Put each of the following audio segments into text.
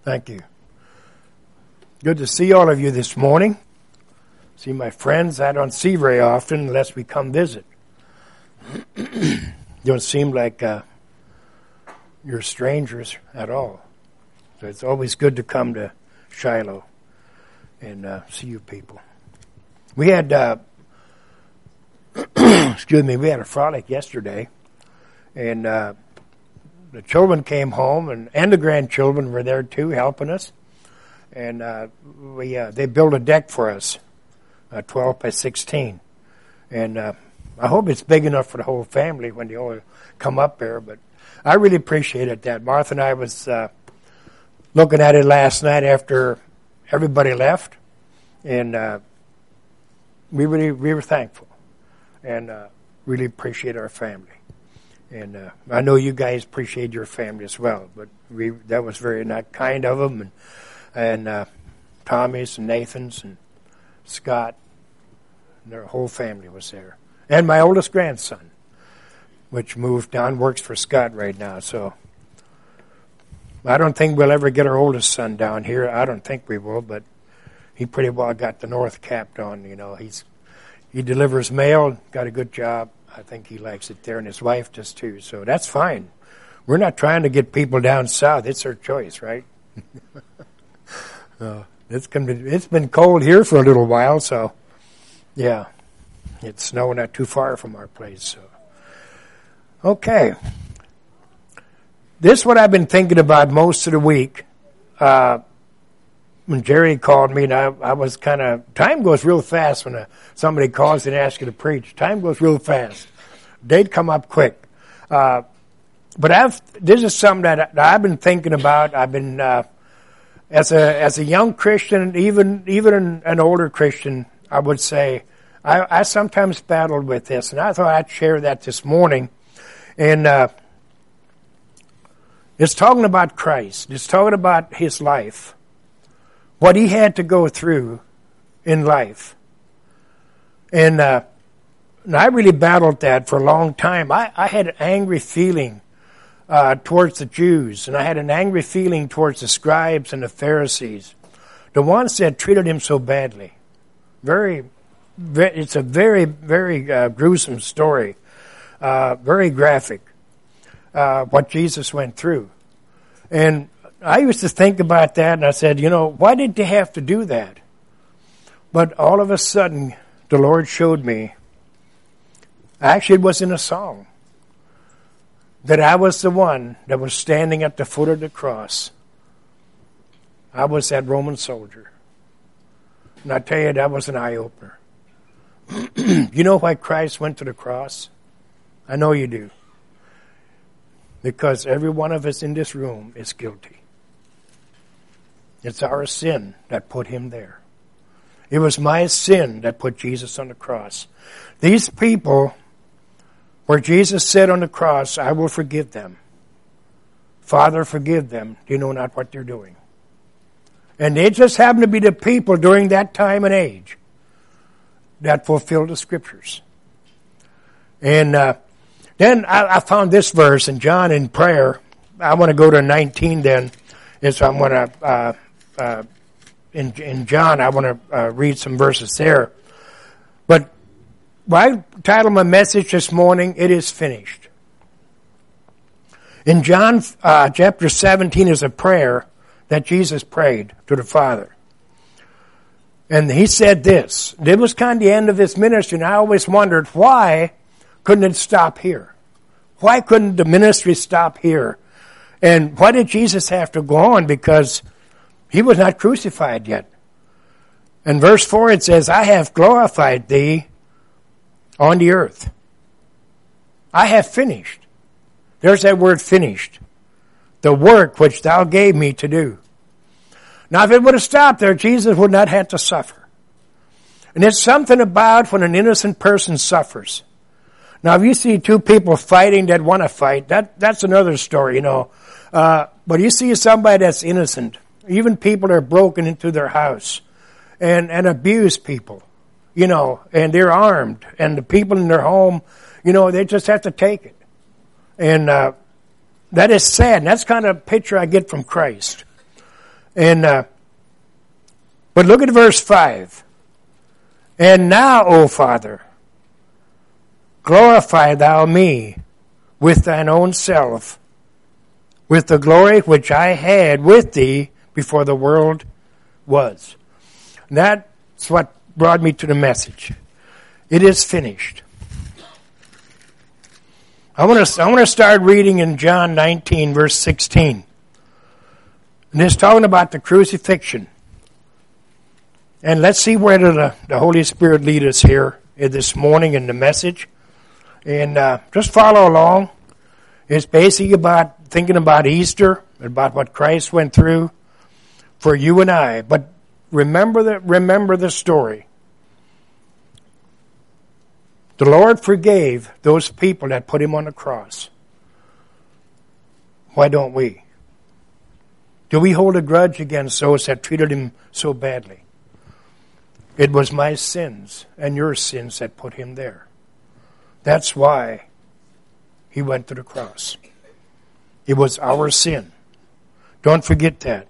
Thank you. Good to see all of you this morning. See my friends I don't see very often unless we come visit. Don't seem like you're strangers at all. So it's always good to come to Shiloh and see you people. We had, we had a frolic yesterday, and the children came home, and the grandchildren were there too, helping us. And they built a deck for us, 12 by 16. And I hope it's big enough for the whole family when they all come up there. But I really appreciated that. Martha and I was looking at it last night after everybody left, and we were thankful and really appreciate our family. And I know you guys appreciate your family as well, but that was very kind of them. And Tommy's and Nathan's and Scott, and their whole family was there. And my oldest grandson, which moved down, works for Scott right now. So I don't think we'll ever get our oldest son down here. I don't think we will, but he pretty well got the north capped on. You know, he delivers mail, got a good job. I think he likes it there, and his wife does too. So that's fine. We're not trying to get people down south. It's their choice, right? It's been cold here for a little while, so yeah, it's snowing not too far from our place. So okay, this is what I've been thinking about most of the week. When Jerry called me, and I was time goes real fast when somebody calls and asks you to preach. Time goes real fast. They'd come up quick. But this is something that I've been thinking about. I've been, as a young Christian, even an older Christian, I would say, I sometimes battled with this, and I thought I'd share that this morning. And it's talking about Christ. It's talking about His life. What He had to go through in life. And I really battled that for a long time. I had an angry feeling towards the Jews, and I had an angry feeling towards the scribes and the Pharisees, the ones that treated Him so badly. It's a very, very gruesome story, very graphic, what Jesus went through. And I used to think about that, and I said, why did they have to do that? But all of a sudden, the Lord showed me, actually it was in a song, that I was the one that was standing at the foot of the cross. I was that Roman soldier. And I tell you, that was an eye-opener. You know why Christ went to the cross? I know you do. Because every one of us in this room is guilty. It's our sin that put Him there. It was my sin that put Jesus on the cross. These people, where Jesus said on the cross, I will forgive them. Father, forgive them. You know not what they're doing. And they just happened to be the people during that time and age that fulfilled the Scriptures. And then I found this verse in John in prayer. I want to go to 19 then. So I'm going to... in John, I want to read some verses there. But I titled my message this morning, It Is Finished. In John chapter 17 is a prayer that Jesus prayed to the Father. And He said this. It was kind of the end of His ministry, and I always wondered, why couldn't it stop here? Why couldn't the ministry stop here? And why did Jesus have to go on? Because He was not crucified yet. In verse 4 it says, I have glorified Thee on the earth. I have finished. There's that word finished. The work which Thou gave me to do. Now if it would have stopped there, Jesus would not have to suffer. And it's something about when an innocent person suffers. Now if you see two people fighting that want to fight, that's another story, but you see somebody that's innocent, even people that are broken into their house and abuse people, and they're armed, and the people in their home, they just have to take it. And that is sad. And that's kind of a picture I get from Christ. And but look at verse 5. And now, O Father, glorify thou me with thine own self, with the glory which I had with thee before the world was. And that's what brought me to the message. It is finished. I want to start reading in John 19, verse 16. And it's talking about the crucifixion. And let's see where the Holy Spirit lead us here this morning in the message. And just follow along. It's basically about thinking about Easter, about what Christ went through for you and I. But remember the story. The Lord forgave those people that put him on the cross. Why don't we? Do we hold a grudge against those that treated him so badly? It was my sins and your sins that put him there. That's why he went to the cross. It was our sin. Don't forget that.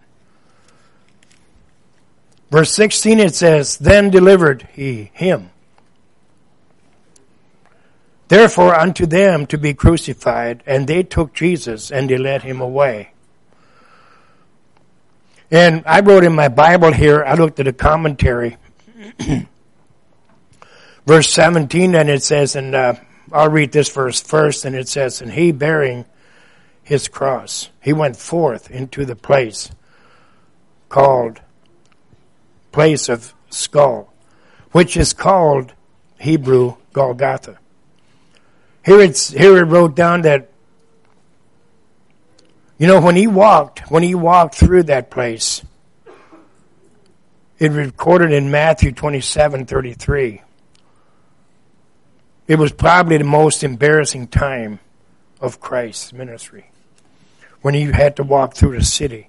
Verse 16 it says, Then delivered he him. Therefore unto them to be crucified, and they took Jesus and they led him away. And I wrote in my Bible here, I looked at a commentary, verse 17, and it says, and I'll read this verse first, and it says, And he bearing his cross, he went forth into the place called Place of Skull, which is called Hebrew Golgotha. Here it wrote down that, when he walked through that place, it recorded in Matthew 27:33. It was probably the most embarrassing time of Christ's ministry, when he had to walk through the city.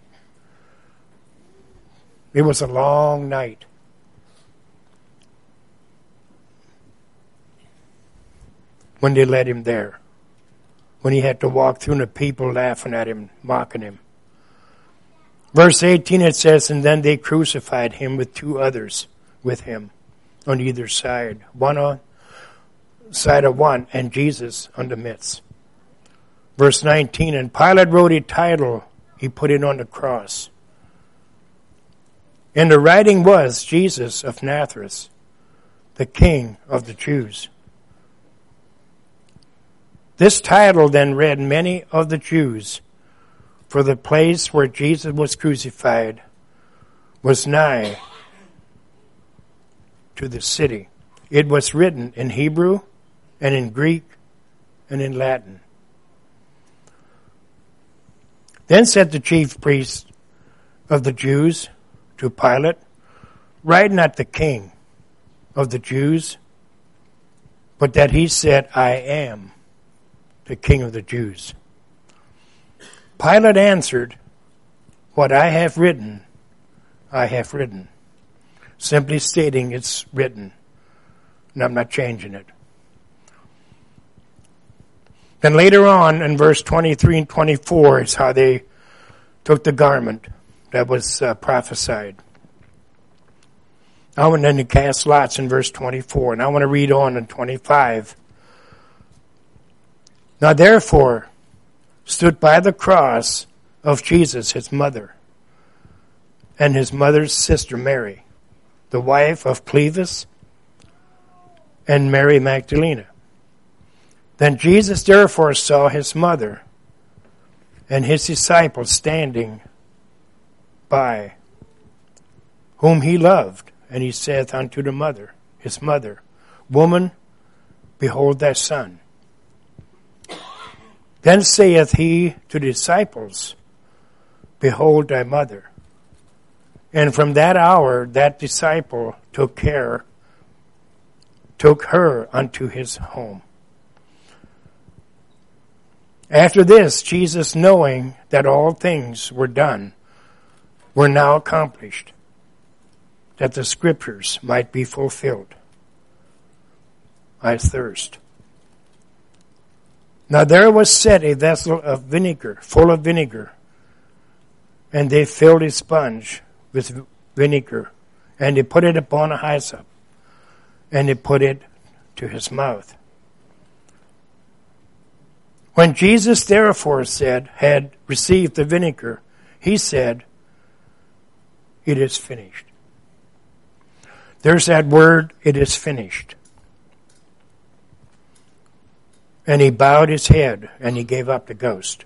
It was a long night. When they led him there. When he had to walk through and the people laughing at him, mocking him. Verse 18 it says, And then they crucified him with two others with him on either side. One on side of one, and Jesus on the midst. Verse 19, And Pilate wrote a title, he put it on the cross. And the writing was, Jesus of Nazareth, the King of the Jews. This title then read many of the Jews, for the place where Jesus was crucified was nigh to the city. It was written in Hebrew and in Greek and in Latin. Then said the chief priest of the Jews to Pilate, Write not the King of the Jews, but that he said, I am the King of the Jews. Pilate answered, What I have written, I have written. Simply stating it's written, and I'm not changing it. Then later on in verse 23 and 24 is how they took the garment that was prophesied. I went in to cast lots in verse 24, and I want to read on in 25. Now therefore stood by the cross of Jesus his mother, and his mother's sister Mary, the wife of Cleophas, and Mary Magdalene. Then Jesus therefore saw his mother and his disciples standing by, whom he loved, and he saith unto the mother, his mother, Woman, behold thy son. Then saith he to the disciples, Behold thy mother. And from that hour that disciple took her unto his home. After this, Jesus, knowing that all things were done, were now accomplished, that the scriptures might be fulfilled. I thirst. Now there was set a vessel of vinegar, full of vinegar, And they filled a sponge with vinegar, and they put it upon a hyssop, and they put it to his mouth. When Jesus therefore had received the vinegar, he said, "It is finished." There's that word, "it is finished." And he bowed his head, and he gave up the ghost.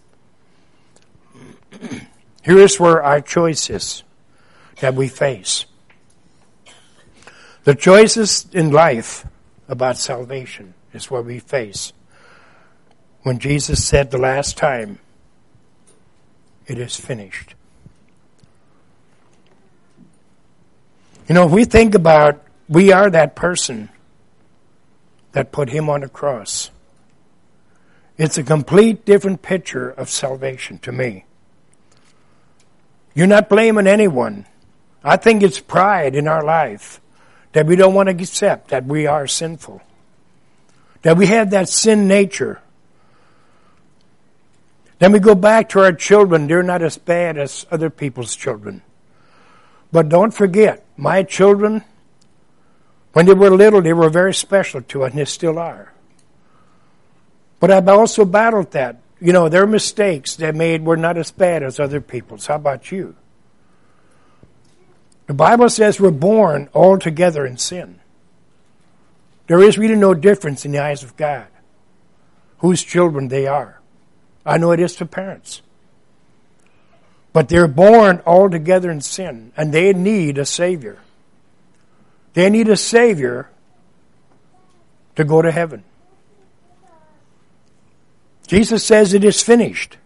Here is where our choices that we face. The choices in life about salvation is what we face. When Jesus said the last time, "It is finished." You know, if we think about, we are that person that put him on the cross. It's a complete different picture of salvation to me. You're not blaming anyone. I think it's pride in our life that we don't want to accept that we are sinful. That we have that sin nature. Then we go back to our children. They're not as bad as other people's children. But don't forget, my children, when they were little, they were very special to us, and they still are. But I've also battled that. You know, their mistakes they made were not as bad as other people's. How about you? The Bible says we're born all together in sin. There is really no difference in the eyes of God whose children they are. I know it is to parents. But they're born all together in sin, and they need a Savior. They need a Savior to go to heaven. Jesus says it is finished.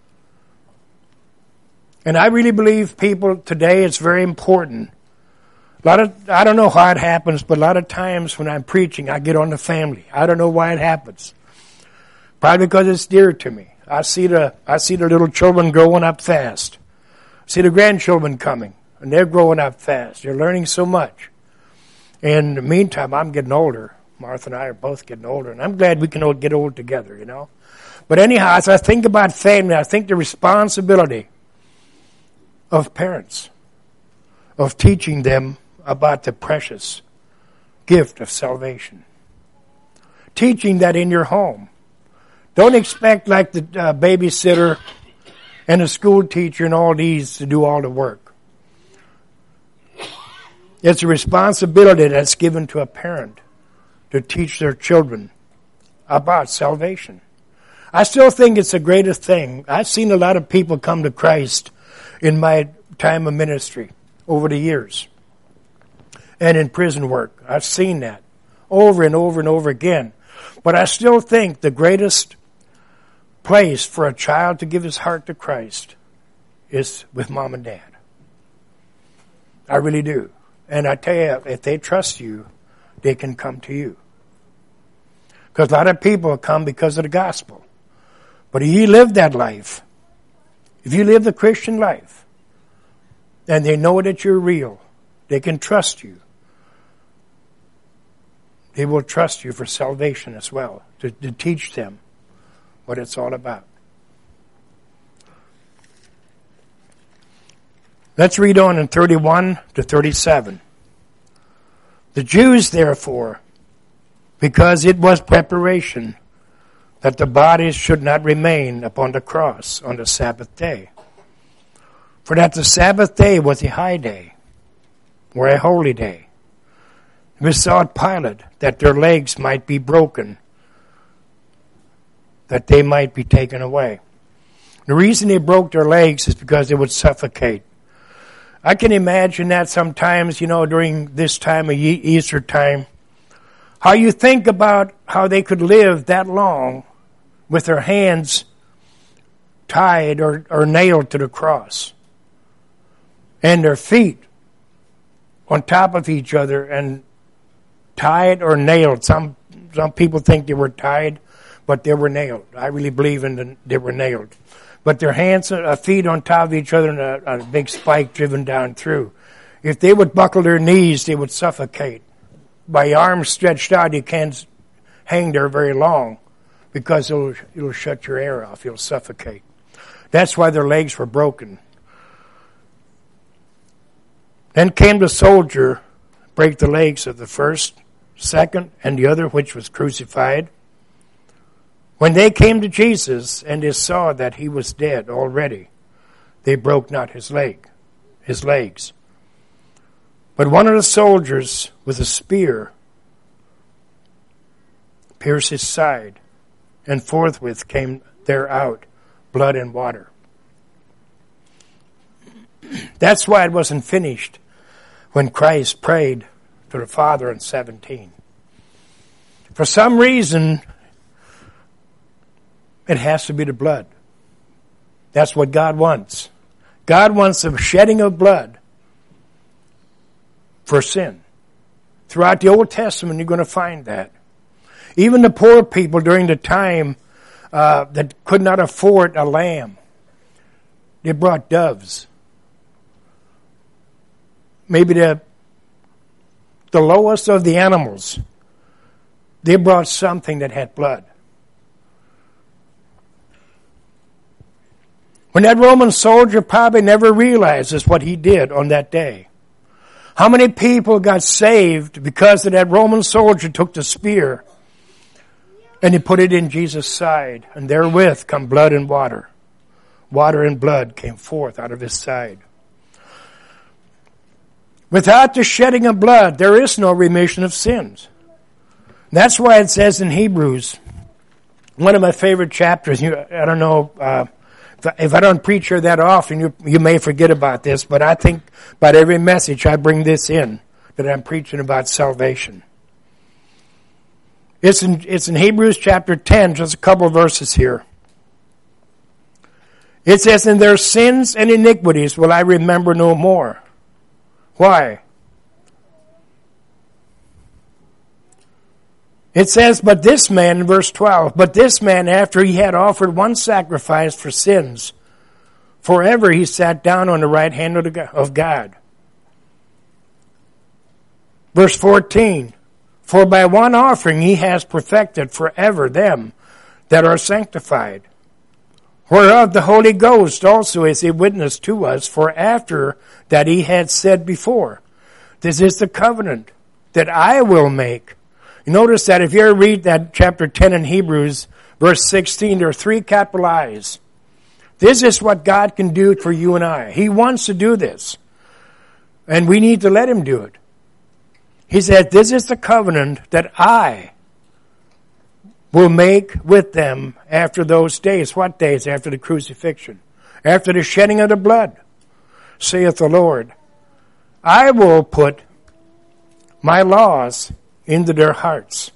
And I really believe people today, it's very important. I don't know how it happens, but a lot of times when I'm preaching, I get on the family. I don't know why it happens. Probably because it's dear to me. I see the little children growing up fast. I see the grandchildren coming, and they're growing up fast. They're learning so much. And in the meantime, I'm getting older. Martha and I are both getting older, and I'm glad we can all get old together, you know. But anyhow, as I think about family, I think the responsibility of parents, of teaching them about the precious gift of salvation. Teaching that in your home. Don't expect like the babysitter and the school teacher and all these to do all the work. It's a responsibility that's given to a parent to teach their children about salvation. I still think it's the greatest thing. I've seen a lot of people come to Christ in my time of ministry over the years. And in prison work. I've seen that over and over and over again. But I still think the greatest place for a child to give his heart to Christ is with mom and dad. I really do. And I tell you, if they trust you, they can come to you. Because a lot of people come because of the gospel. But if you live that life, if you live the Christian life, and they know that you're real, they can trust you. They will trust you for salvation as well, to teach them what it's all about. Let's read on in 31 to 37. The Jews, therefore, because it was preparation that the bodies should not remain upon the cross on the Sabbath day. For that the Sabbath day was a high day, or a holy day. And besought Pilate that their legs might be broken, that they might be taken away. The reason they broke their legs is because they would suffocate. I can imagine that sometimes, during this time of Easter time, how you think about how they could live that long with their hands tied or nailed to the cross, and their feet on top of each other and tied or nailed. Some people think they were tied, but they were nailed. I really believe they were nailed. But their hands, feet on top of each other, and a big spike driven down through. If they would buckle their knees, they would suffocate. By arms stretched out, you can't hang there very long because it'll shut your air off. You'll suffocate. That's why their legs were broken. Then came the soldier, break the legs of the first, second, and the other which was crucified. When they came to Jesus, and they saw that he was dead already, they broke not his legs. But one of the soldiers with a spear pierced his side, and forthwith came there out blood and water. That's why it wasn't finished when Christ prayed to the Father in 17. For some reason, it has to be the blood. That's what God wants. God wants the shedding of blood for sin. Throughout the Old Testament, you're going to find that. Even the poor people during the time that could not afford a lamb, they brought doves. Maybe the lowest of the animals, they brought something that had blood. When that Roman soldier probably never realizes what he did on that day. How many people got saved because of that Roman soldier took the spear and he put it in Jesus' side, and therewith come blood and water. Water and blood came forth out of his side. Without the shedding of blood, there is no remission of sins. That's why it says in Hebrews, one of my favorite chapters, I don't know, if I don't preach here that often, you may forget about this, but I think about every message I bring this in, that I'm preaching about salvation. It's in Hebrews chapter 10, just a couple of verses here. It says, "And their sins and iniquities will I remember no more." Why? It says, "But this man," in verse 12, "but this man, after he had offered one sacrifice for sins, forever he sat down on the right hand of God." Verse 14, "For by one offering he has perfected forever them that are sanctified. Whereof the Holy Ghost also is a witness to us, for after that he had said before, This is the covenant that I will make." You notice that if you ever read that chapter 10 in Hebrews, verse 16, there are 3 capital I's. This is what God can do for you and I. He wants to do this. And we need to let him do it. He said, "This is the covenant that I will make with them after those days." What days? After the crucifixion. After the shedding of the blood, saith the Lord. "I will put my laws into their hearts,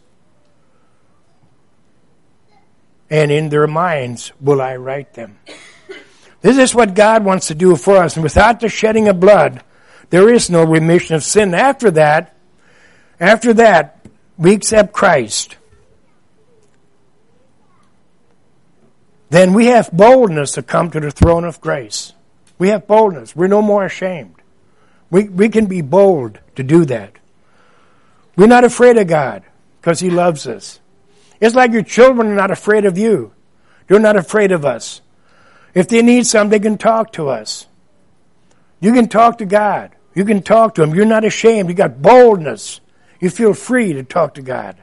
and in their minds will I write them." This is what God wants to do for us. And without the shedding of blood, there is no remission of sin. After that, we accept Christ. Then we have boldness to come to the throne of grace. We have boldness. We're no more ashamed. We can be bold to do that. We're not afraid of God because he loves us. It's like your children are not afraid of you. They're not afraid of us. If they need something, they can talk to us. You can talk to God. You can talk to him. You're not ashamed. You got boldness. You feel free to talk to God.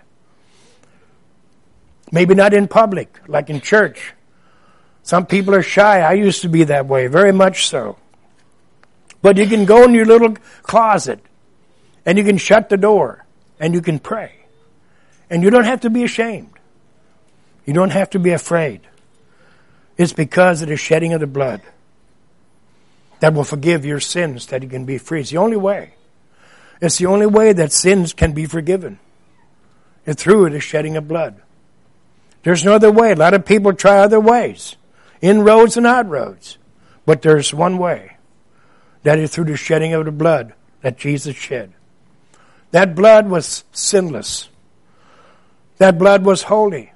Maybe not in public, like in church. Some people are shy. I used to be that way, very much so. But you can go in your little closet and you can shut the door and you can pray. And you don't have to be ashamed. You don't have to be afraid. It's because of the shedding of the blood that will forgive your sins, that you can be free. It's the only way. It's the only way that sins can be forgiven. It's through the shedding of blood. There's no other way. A lot of people try other ways, inroads and outroads. But there's one way. That is through the shedding of the blood that Jesus shed. That blood was sinless. That blood was holy.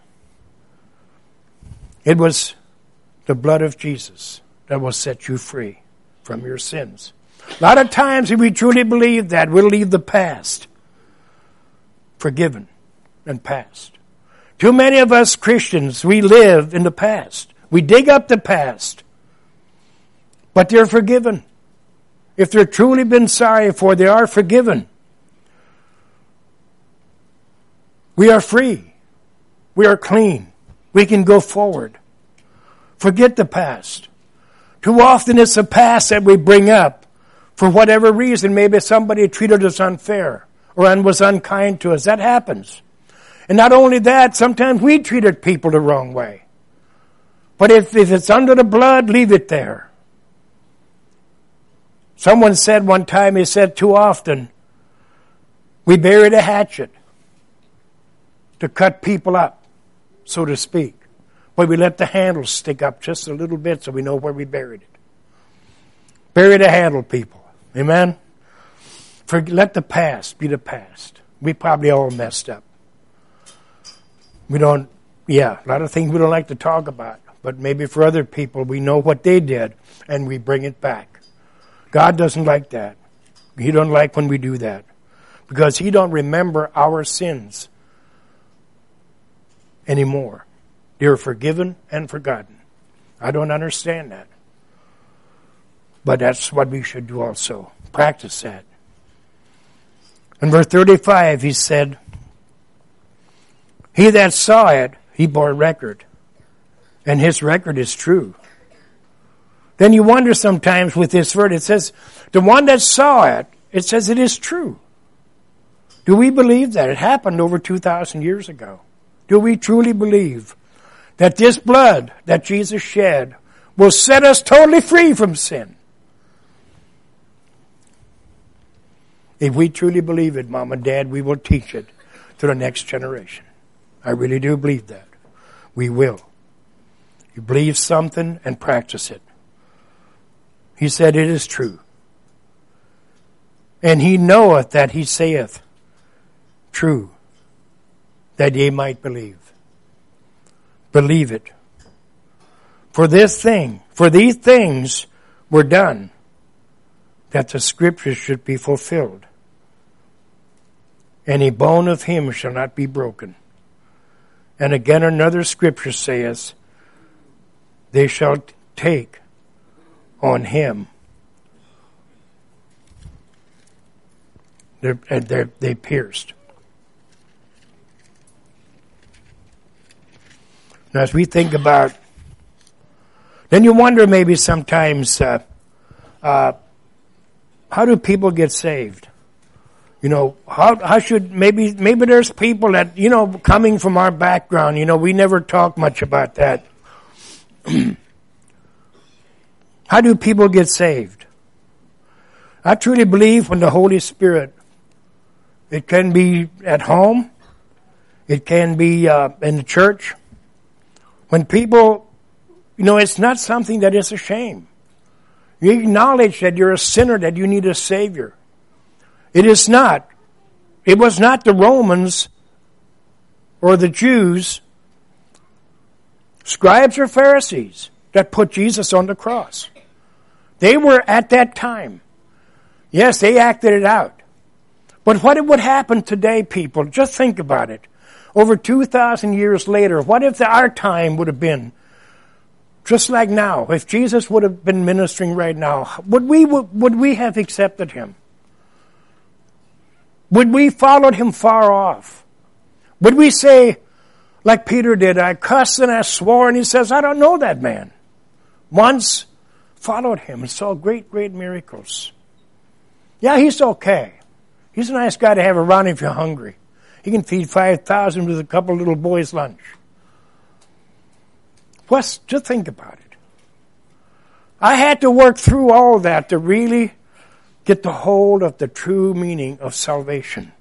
It was the blood of Jesus that will set you free from your sins. A lot of times, if we truly believe that, we'll leave the past forgiven and past. Too many of us Christians, we live in the past. We dig up the past. But they're forgiven. if they're truly been sorry for, they are forgiven. We are free. We are clean. We can go forward. Forget the past. Too often it's the past that we bring up for whatever reason. Maybe somebody treated us unfair or was unkind to us. That happens. And not only that, sometimes we treated people the wrong way. But if it's under the blood, leave it there. Someone said one time, he said, too often, we buried a hatchet to cut people up, so to speak. But we let the handle stick up just a little bit so we know where we buried it. Bury the handle, people. Amen? Let the past be the past. We probably all messed up. A lot of things we don't like to talk about. But maybe for other people, we know what they did, and we bring it back. God doesn't like that. He don't like when we do that. Because He don't remember our sins anymore. They're forgiven and forgotten. I don't understand that. But that's what we should do also. Practice that. In verse 35, he said, he that saw it, he bore record. And his record is true. Then you wonder sometimes with this verse, it says, the one that saw it, it says it is true. Do we believe that? It happened over 2,000 years ago. Do we truly believe that this blood that Jesus shed will set us totally free from sin? If we truly believe it, Mom and Dad, we will teach it to the next generation. I really do believe that. We will. You believe something and practice it. He said it is true. And He knoweth that He saith true, that ye might believe. Believe it. For these things were done, that the Scriptures should be fulfilled. Any bone of Him shall not be broken. And again another Scripture saith, they shall take on Him. They pierced. Now, as we think about, then you wonder maybe sometimes, how do people get saved? You know, how should, maybe there's people that, coming from our background, we never talk much about that. How do people get saved? I truly believe when the Holy Spirit, it can be at home, it can be in the church. When people, it's not something that is a shame. You acknowledge that you're a sinner, that you need a Savior. It is not. It was not the Romans or the Jews, scribes or Pharisees, that put Jesus on the cross. They were at that time. Yes, they acted it out. But what would happen today, people? Just think about it. Over 2,000 years later, what if our time would have been just like now? If Jesus would have been ministering right now, would we have accepted Him? Would we followed Him far off? Would we say, like Peter did, I cussed and I swore, and he says, I don't know that man. Once followed Him and saw great, great miracles. Yeah, he's okay. He's a nice guy to have around if you're hungry. He can feed 5,000 with a couple little boys' lunch. Just think about it. I had to work through all that to really get the hold of the true meaning of salvation.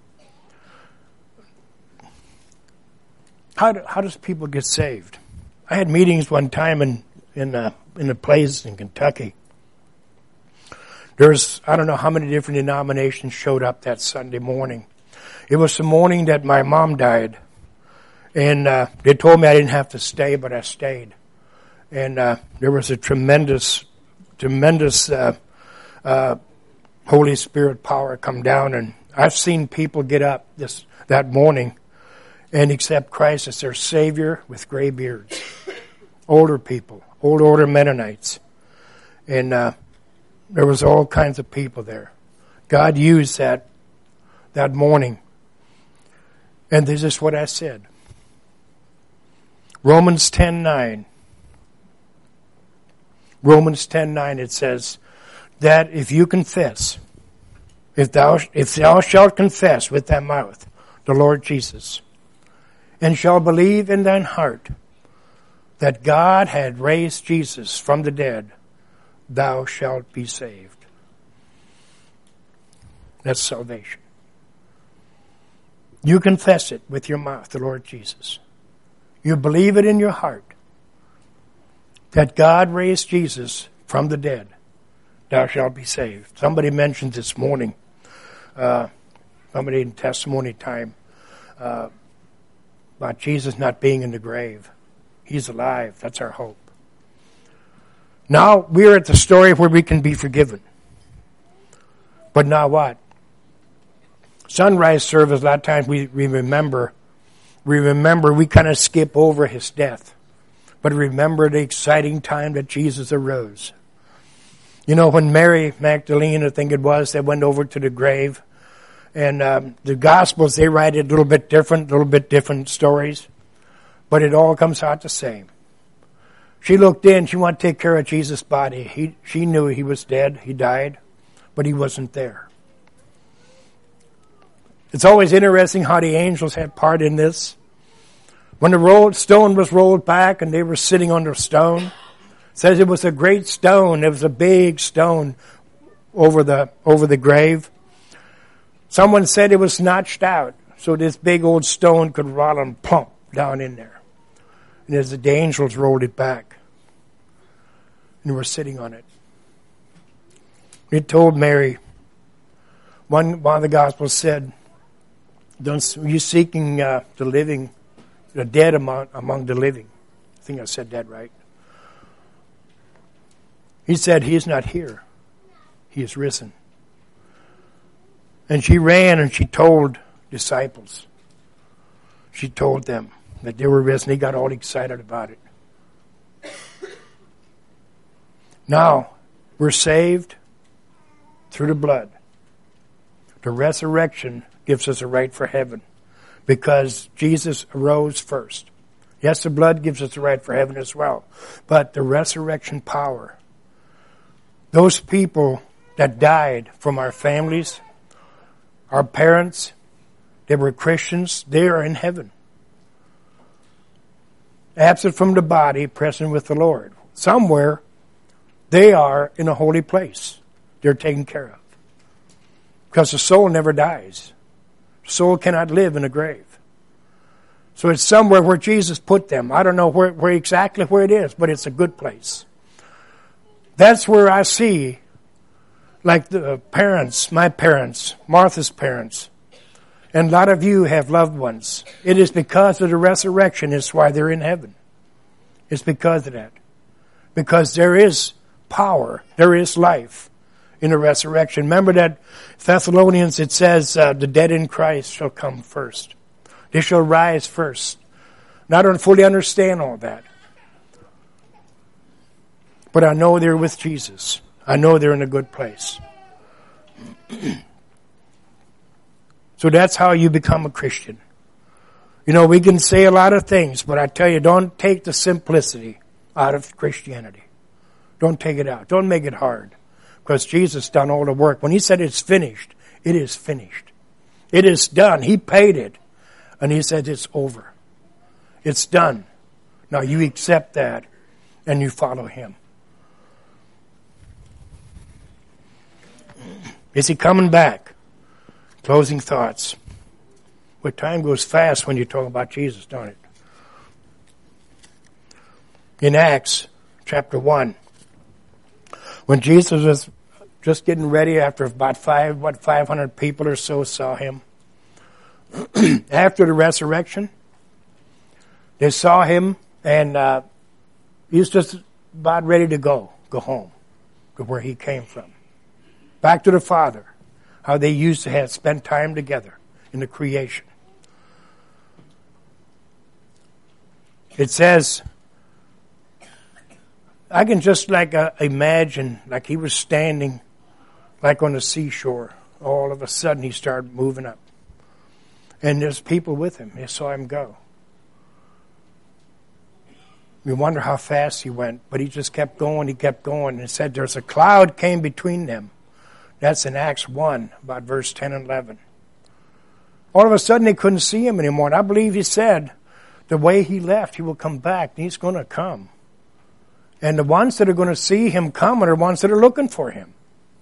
How does people get saved? I had meetings one time in a place in Kentucky. There's, I don't know how many different denominations showed up that Sunday morning. It was the morning that my mom died. And they told me I didn't have to stay, but I stayed. And there was a tremendous Holy Spirit power come down. And I've seen people get up that morning and accept Christ as their Savior with gray beards. Older people, older Mennonites. And There was all kinds of people there. God used that morning. And this is what I said. Romans 10:9. Romans 10:9, it says that if you confess, if thou shalt confess with thy mouth the Lord Jesus, and shall believe in thine heart that God had raised Jesus from the dead, thou shalt be saved. That's salvation. You confess it with your mouth, the Lord Jesus. You believe it in your heart that God raised Jesus from the dead, thou shalt be saved. Somebody mentioned this morning, somebody in testimony time, about Jesus not being in the grave. He's alive. That's our hope. Now we're at the story where we can be forgiven. But now what? Sunrise service, a lot of times we remember, we kind of skip over his death. But remember the exciting time that Jesus arose. You know, when Mary Magdalene, I think it was, that went over to the grave, and the Gospels, they write it a little bit different stories, but it all comes out the same. She looked in, she wanted to take care of Jesus' body. She knew he was dead, he died, but he wasn't there. It's always interesting how the angels had part in this. When the stone was rolled back and they were sitting on the stone, it says it was a great stone. It was a big stone over the grave. Someone said it was notched out so this big old stone could roll and plump down in there. And as the angels rolled it back, and they were sitting on it. It told Mary, one of the Gospels said, you seeking the living, the dead among the living. I think I said that right. He said, he is not here. He is risen. And she ran and she told disciples. She told them that they were risen. They got all excited about it. Now, we're saved through the blood. The resurrection gives us a right for heaven because Jesus arose first. Yes, the blood gives us the right for heaven as well. But the resurrection power, those people that died from our families, our parents, they were Christians, they are in heaven. Absent from the body, present with the Lord. Somewhere, they are in a holy place. They're taken care of. Because the soul never dies. The soul cannot live in a grave. So it's somewhere where Jesus put them. I don't know where exactly where it is, but it's a good place. That's where I see, like the parents, my parents, Martha's parents, and a lot of you have loved ones. It is because of the resurrection is why they're in heaven. It's because of that. Because there is power, there is life in the resurrection. Remember that Thessalonians, it says, the dead in Christ shall come first. They shall rise first. Now, I don't fully understand all that. But I know they're with Jesus. I know they're in a good place. So that's how you become a Christian. You know, we can say a lot of things, but I tell you, don't take the simplicity out of Christianity. Don't take it out. Don't make it hard. Because Jesus done all the work. When he said it's finished, it is finished. It is done. He paid it. And he said it's over. It's done. Now you accept that and you follow him. Is he coming back? Closing thoughts. Well, time goes fast when you talk about Jesus, don't it? In Acts chapter 1, when Jesus was just getting ready after about 500 people or so saw him. After the resurrection, they saw him and he was just about ready to go home to where he came from. Back to the Father, how they used to have spent time together in the creation. It says, I can just imagine like he was standing like on the seashore. All of a sudden he started moving up. And there's people with him. They saw him go. We wonder how fast he went, but he just kept going. He kept going. And it said there's a cloud came between them. That's in Acts 1, about verse 10 and 11. All of a sudden they couldn't see him anymore. And I believe he said the way he left, he will come back. And he's going to come. And the ones that are going to see him come are the ones that are looking for him.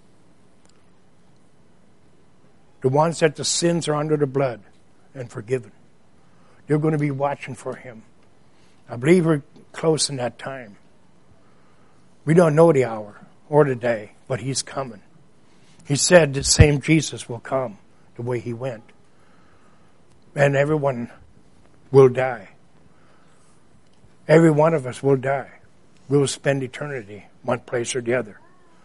The ones that the sins are under the blood and forgiven. They're going to be watching for him. I believe we're close in that time. We don't know the hour or the day, but he's coming. He said the same Jesus will come the way he went. And everyone will die. Every one of us will die. We will spend eternity one place or the other.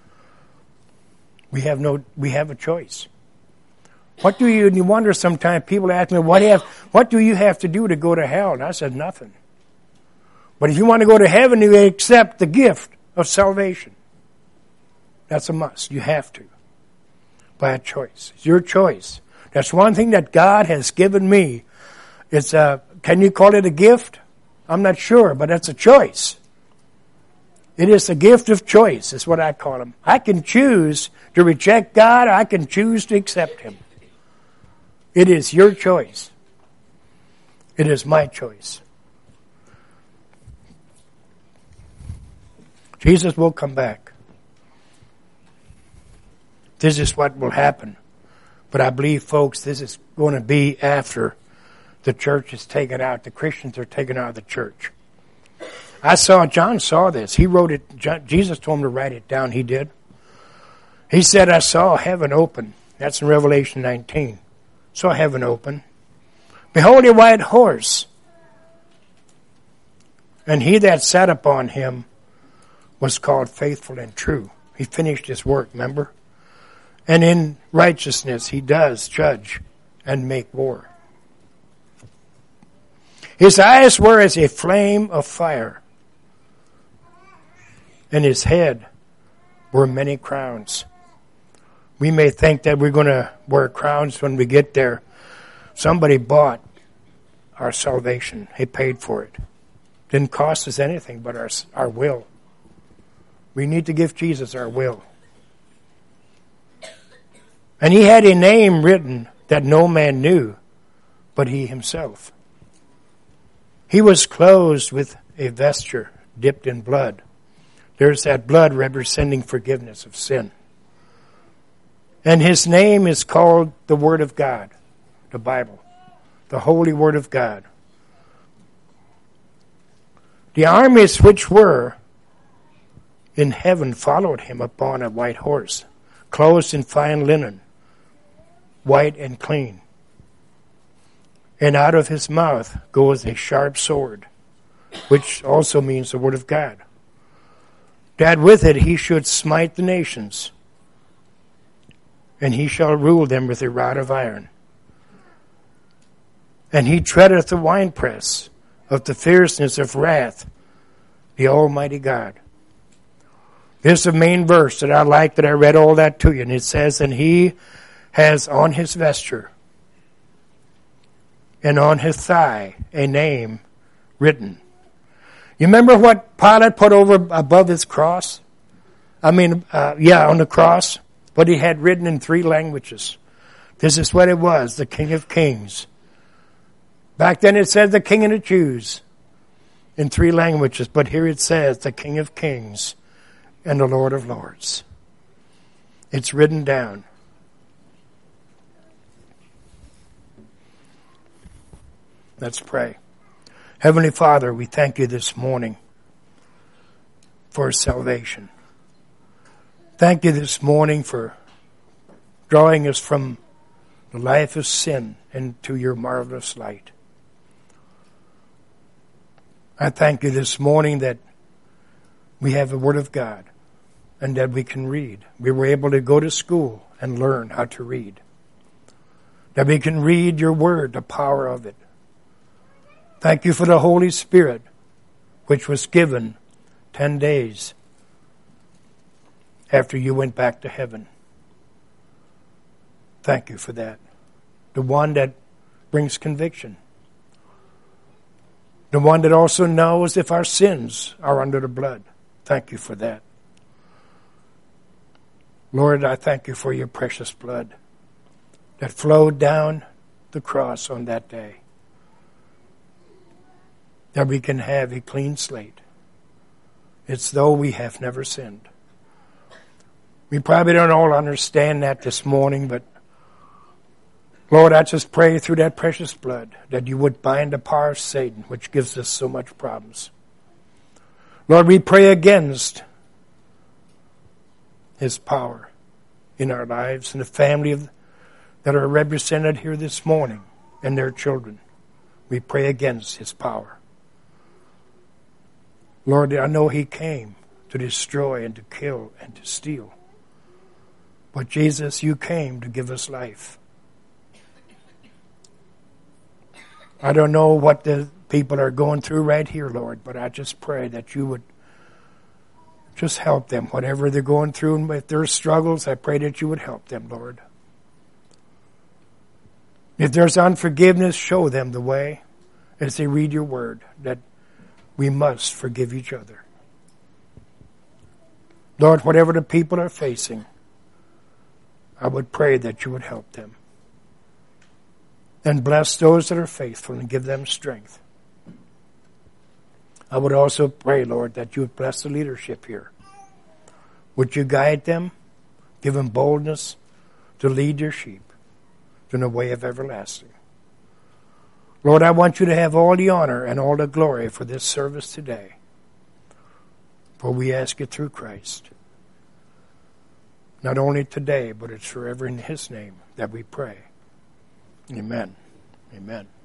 We have a choice. What do you wonder sometimes, people ask me, what do you have to do to go to hell? And I said, nothing. But if you want to go to heaven, you accept the gift of salvation. That's a must. You have to. By a choice. It's your choice. That's one thing that God has given me. It's can you call it a gift? I'm not sure, but that's a choice. It is a gift of choice, is what I call them. I can choose to reject God, or I can choose to accept him. It is your choice. It is my choice. Jesus will come back. This is what will happen. But I believe, folks, this is going to be after the church is taken out. The Christians are taken out of the church. John saw this. He wrote it. Jesus told him to write it down. He did. He said, I saw heaven open. That's in Revelation 19. Saw heaven open. Behold, a white horse. And he that sat upon him was called Faithful and True. He finished his work, remember? And in righteousness he does judge and make war. His eyes were as a flame of fire, and his head were many crowns. We may think that we're going to wear crowns when we get there. Somebody bought our salvation. He paid for it. Didn't cost us anything but our will. We need to give Jesus our will. And he had a name written that no man knew but he himself. He was clothed with a vesture dipped in blood. There's that blood representing forgiveness of sin. And his name is called the Word of God, the Bible, the Holy Word of God. The armies which were in heaven followed him upon a white horse, clothed in fine linen, white and clean. And out of his mouth goes a sharp sword, which also means the Word of God. That with it he should smite the nations, and he shall rule them with a rod of iron. And he treadeth the winepress of the fierceness of wrath, the Almighty God. This is the main verse that I like, that I read all that to you. And it says, and he has on his vesture and on his thigh a name written. You remember what Pilate put above his cross? On the cross. What he had written in 3 languages. This is what it was, the King of Kings. Back then it said the King of the Jews in 3 languages. But here it says the King of Kings and the Lord of Lords. It's written down. Let's pray. Heavenly Father, we thank you this morning for salvation. Thank you this morning for drawing us from the life of sin into your marvelous light. I thank you this morning that we have the Word of God and that we can read. We were able to go to school and learn how to read. That we can read your Word, the power of it. Thank you for the Holy Spirit, which was given 10 days after you went back to heaven. Thank you for that. The one that brings conviction. The one that also knows if our sins are under the blood. Thank you for that. Lord, I thank you for your precious blood that flowed down the cross on that day, that we can have a clean slate. It's though we have never sinned. We probably don't all understand that this morning, but Lord, I just pray through that precious blood that you would bind the power of Satan, which gives us so much problems. Lord, we pray against his power in our lives and the family that are represented here this morning and their children. We pray against his power. Lord, I know he came to destroy and to kill and to steal. But Jesus, you came to give us life. I don't know what the people are going through right here, Lord, but I just pray that you would just help them, whatever they're going through, and if there's struggles, I pray that you would help them, Lord. If there's unforgiveness, show them the way as they read your word, that we must forgive each other. Lord, whatever the people are facing, I would pray that you would help them. And bless those that are faithful and give them strength. I would also pray, Lord, that you would bless the leadership here. Would you guide them, give them boldness to lead your sheep in the way of everlasting. Lord, I want you to have all the honor and all the glory for this service today. For we ask it through Christ. Not only today, but it's forever in his name that we pray. Amen. Amen.